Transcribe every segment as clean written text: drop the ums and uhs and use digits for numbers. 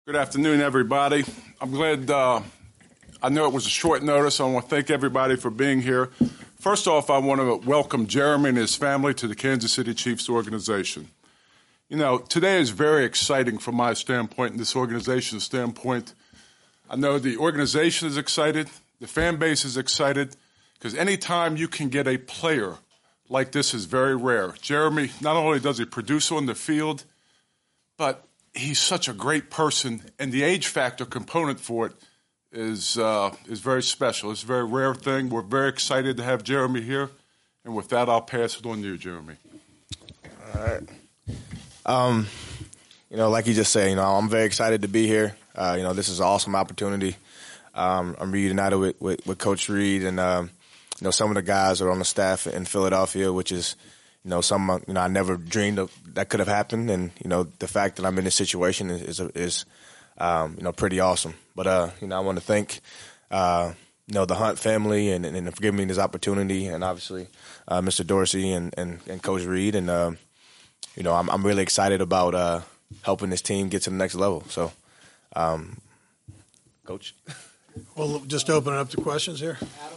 Good afternoon, everybody. I'm glad, I know it was a short notice. I want to thank everybody for being here. First off, I want to welcome Jeremy and his family to the Kansas City Chiefs organization. You know, today is very exciting from my standpoint and this organization's standpoint. I know the organization is excited, the fan base is excited, because anytime you can get a player like this is very rare. Jeremy, not only does he produce on the field, but he's such a great person, and the age factor component for it is very special. It's a very rare thing. We're very excited to have Jeremy here, and with that, I'll pass it on to you, Jeremy. All right. Like you just said, I'm very excited to be here. This is an awesome opportunity. I'm reunited with Coach Reid and, some of the guys that are on the staff in Philadelphia, which is, something, I never dreamed of that could have happened. And, the fact that I'm in this situation is pretty awesome. But, I want to thank, the Hunt family and for giving me this opportunity, and obviously Mr. Dorsey and Coach Reid. And, I'm really excited about helping this team get to the next level. So, Coach. We'll just open it up to questions here. Adam?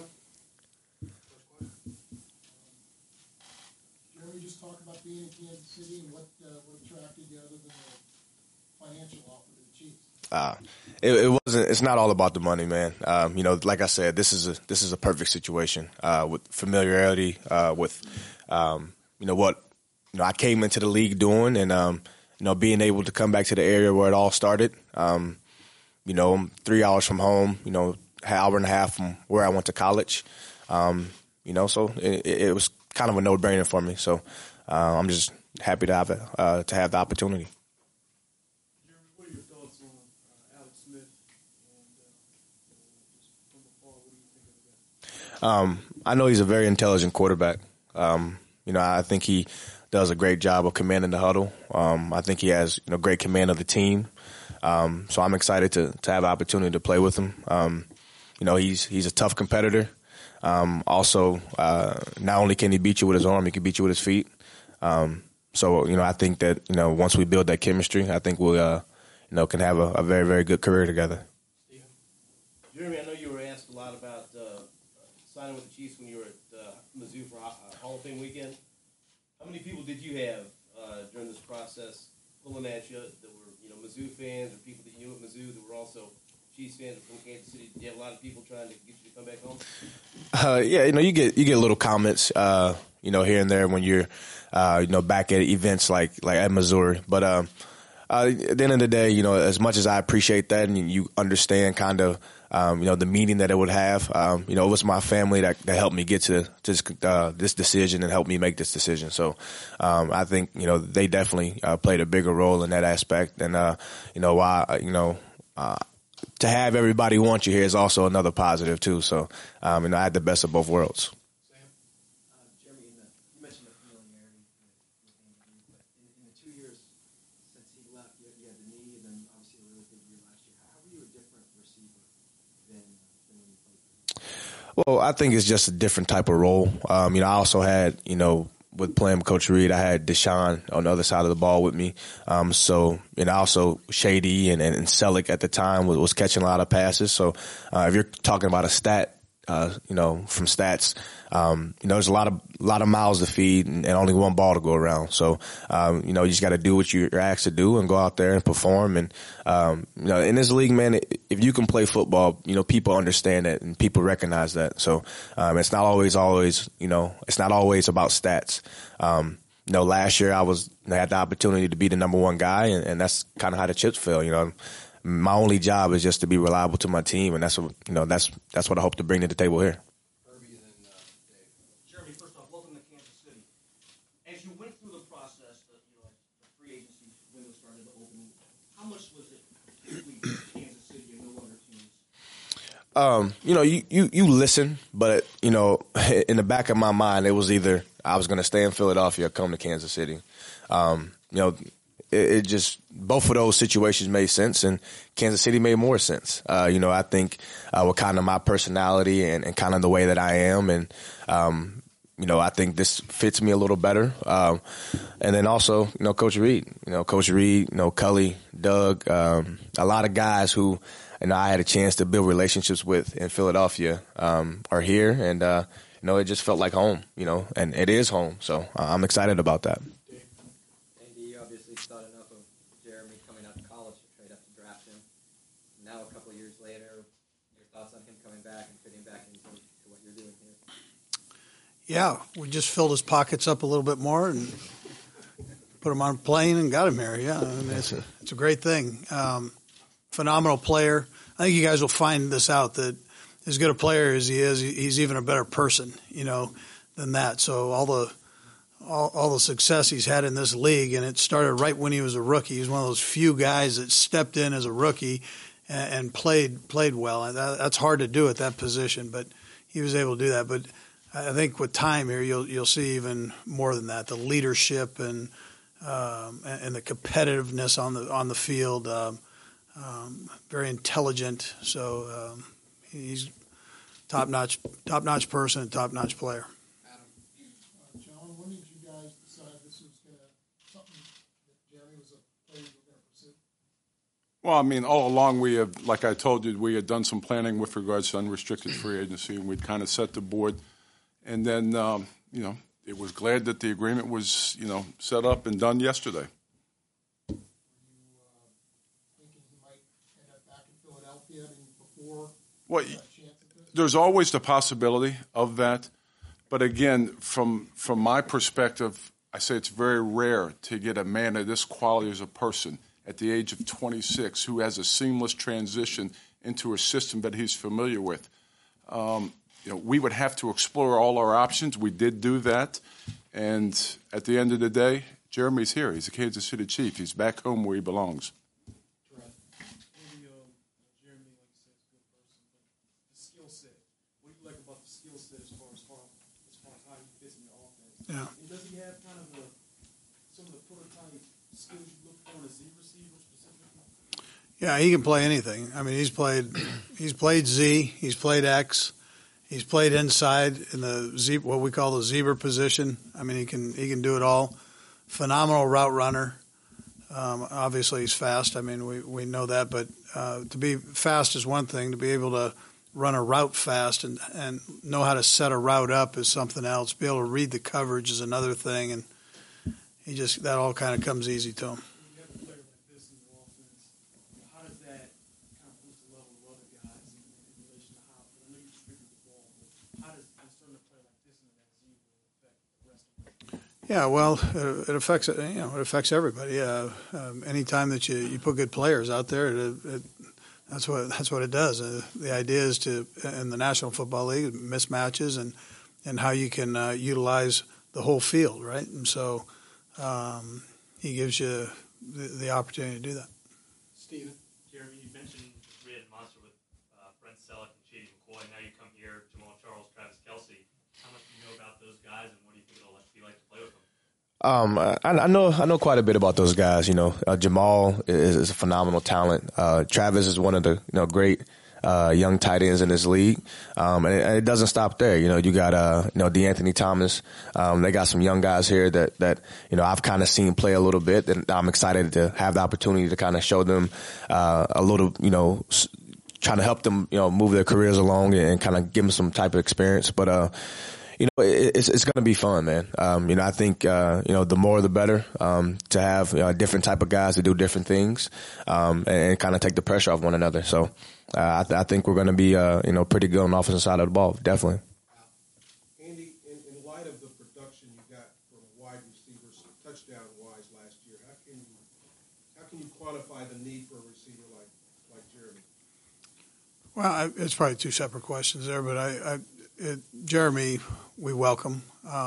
Jeremy, just talk about being in Kansas City and what attracted you other than the financial offer to the Chiefs. It's not all about the money, man. Like I said, this is a perfect situation with familiarity, with what I came into the league doing, and being able to come back to the area where it all started. I'm 3 hours from home, an hour and a half from where I went to college. So it was kind of a no-brainer for me. So I'm just happy to have the opportunity. Jeremy, what are your thoughts on Alex Smith? And just from afar, what do you think of that? I know he's a very intelligent quarterback. I think he does a great job of commanding the huddle. I think he has great command of the team. So I'm excited to have the opportunity to play with him. He's a tough competitor. Also, not only can he beat you with his arm, he can beat you with his feet. I think that, once we build that chemistry, I think we'll, can have a very, very good career together. Jeremy, I know you were asked a lot about signing with the Chiefs when you were at Mizzou for Hall of Fame weekend. How many people did you have during this process pulling at you that were, Mizzou fans, or people that you knew at Mizzou that were also Chiefs fans from Kansas City? Did you have a lot of people trying to get you to come back home? You get little comments, here and there when you're, back at events like at Missouri. But at the end of the day, as much as I appreciate that, and you understand kind of, the meaning that it would have, it was my family that helped me get to this decision and helped me make this decision. So, I think, they definitely played a bigger role in that aspect. And, to have everybody want you here is also another positive too. So, I had the best of both worlds. Jeremy, you mentioned the familiarity with Andrew, but in the 2 years since he left, you had the knee, and then obviously a really big year last year. How were you a different receiver than when you played? Well, I think it's just a different type of role. I also had, with playing with Coach Reid, I had Deshaun on the other side of the ball with me. And also Shady and Selleck at the time was catching a lot of passes. So, if you're talking about a stat, from stats, there's a lot of mouths to feed and only one ball to go around. So, you just got to do what you're asked to do and go out there and perform. And, in this league, man, if you can play football, people understand that and people recognize that. So, it's not always, it's not always about stats. Last year I had the opportunity to be the number one guy, and that's kind of how the chips fell. My only job is just to be reliable to my team, and that's what I hope to bring to the table here. Kirby and then Dave. Jeremy, first off, welcome to Kansas City. As you went through the process, the free agency window started to open, how much was it between Kansas City and no other teams? You listen, but in the back of my mind, it was either I was going to stay in Philadelphia or come to Kansas City. It just, both of those situations made sense, and Kansas City made more sense. I think with kind of my personality and kind of the way that I am, and I think this fits me a little better. And then also, Coach Reed, Cully, Doug, a lot of guys who, I had a chance to build relationships with in Philadelphia, are here. And, it just felt like home, and it is home. So I'm excited about that. Andy, you obviously thought enough of Jeremy coming out of college to trade up to draft him. Now, a couple of years later, your thoughts on him coming back and fitting back into what you're doing here? Yeah, we just filled his pockets up a little bit more and put him on a plane and got him here. Yeah, I mean, it's a great thing. Phenomenal player. I think you guys will find this out, that as good a player as he is, he's even a better person, than that. So all the success he's had in this league, and it started right when he was a rookie. He's one of those few guys that stepped in as a rookie and played well. And that's hard to do at that position, but he was able to do that. But I think with time here, you'll see even more than that. The leadership and the competitiveness on the field. Very intelligent. So he's top-notch person and top-notch player. John, when did you guys decide this was something that Jeremy was a player you were going to pursue? Well, I mean, all along we have, like I told you, we had done some planning with regards to unrestricted free agency, and we'd kind of set the board. And then, it was glad that the agreement was, set up and done yesterday. Were you thinking he might end up back in Philadelphia before Well, a chance at this? there's always the possibility of that. But again, from my perspective, I say it's very rare to get a man of this quality as a person at the age of 26 who has a seamless transition into a system that he's familiar with. We would have to explore all our options. We did do that. And at the end of the day, Jeremy's here. He's a Kansas City Chief. He's back home where he belongs. Maybe Jeremy, like you said, is a good person, but the skill set. What do you like about the skill set as far as how he fits in the offense? Yeah. And does he have kind of some of the prototype skills you look for in a Z receiver specifically? Yeah, he can play anything. I mean, he's played Z, he's played X, he's played inside in the what we call the zebra position. I mean, he can do it all. Phenomenal route runner. Obviously, he's fast. I mean, we know that, but to be fast is one thing. To be able to run a route fast and know how to set a route up is something else. Be able to read the coverage is another thing, and that all kind of comes easy to him. When you have a player like this in your offense, how does that kind of boost the level of other guys in relation to how? I know you distribute the ball, but how does inserting a player like this into that zebra affect the rest of the team? Yeah, well, it affects everybody. Anytime that you put good players out there, that's what it does. The idea is in the National Football League, mismatches and how you can utilize the whole field, right? And so he gives you the opportunity to do that. Steven? Jeremy, you mentioned the three-headed monster with Brent Selleck and Shady McCoy. Now you come here, Jamal Charles, Travis Kelce. How much do you know about those guys, and what do you think it'll be like to play with them? I know quite a bit about those guys. Jamal is a phenomenal talent. Travis is one of the great young tight ends in this league, and it doesn't stop there. You got DeAnthony Thomas. They got some young guys here that I've kind of seen play a little bit, and I'm excited to have the opportunity to kind of show them a little, trying to help them move their careers along and kind of give them some type of experience. But it's going to be fun, man. I think, the more the better, to have different type of guys to do different things, and kind of take the pressure off one another. So, I think we're going to be, pretty good on the offensive side of the ball. Definitely. Andy, in light of the production you got from wide receivers, touchdown-wise last year, how can you quantify the need for a receiver like Jeremy? Well, it's probably two separate questions there, but Jeremy, we welcome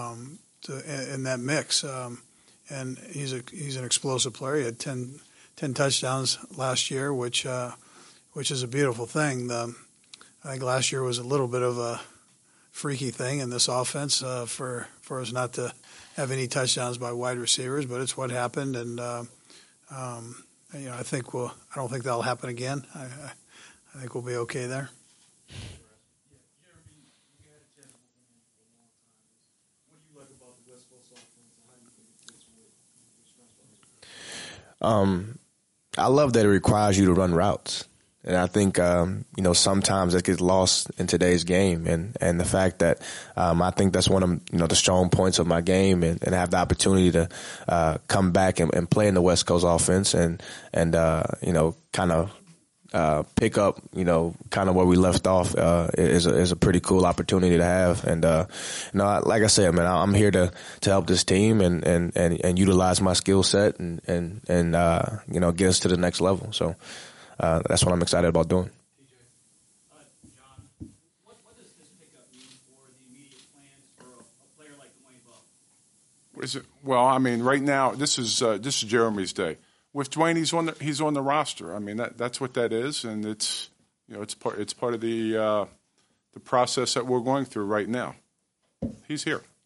in that mix, and he's an explosive player. He had 10 touchdowns last year, which is a beautiful thing. I think last year was a little bit of a freaky thing in this offense for us not to have any touchdowns by wide receivers, but it's what happened, and I don't think that'll happen again. I think we'll be okay there. I love that it requires you to run routes. And I think, sometimes that gets lost in today's game. And the fact that I think that's one of, the strong points of my game and have the opportunity to come back and play in the West Coast offense and kind of pick up, kind of where we left off is a pretty cool opportunity to have. And, like I said, man, I'm here to help this team and utilize my skill set and get us to the next level. So that's what I'm excited about doing. John, what does this pickup mean for the immediate plans for a player like Dwayne Bowe? Well, I mean, right now this is Jeremy's day. With Dwayne, he's on the roster. I mean, that's what that is, and it's part of the process that we're going through right now. He's here.